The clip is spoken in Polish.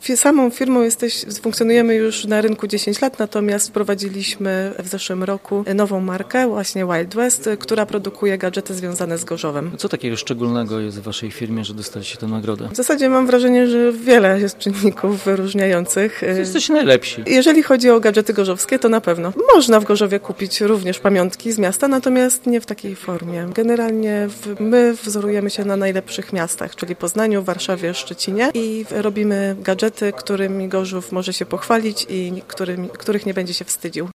Samą firmą funkcjonujemy już na rynku 10 lat, natomiast wprowadziliśmy w zeszłym roku nową markę, właśnie Wild West, która produkuje gadżety związane z Gorzowem. Co takiego szczególnego jest w waszej firmie, że dostaliście tę nagrodę? W zasadzie mam wrażenie, że wiele jest czynników wyróżniających. Jesteście najlepsi. Jeżeli chodzi o gadżety gorzowskie, to na pewno. Można w Gorzowie kupić również pamiątki z miasta, natomiast nie w takiej formie. Generalnie my wzorujemy się na najlepszych miastach, czyli Poznaniu, Warszawie, Szczecinie i robimy gadżety, którymi Gorzów może się pochwalić i których nie będzie się wstydził.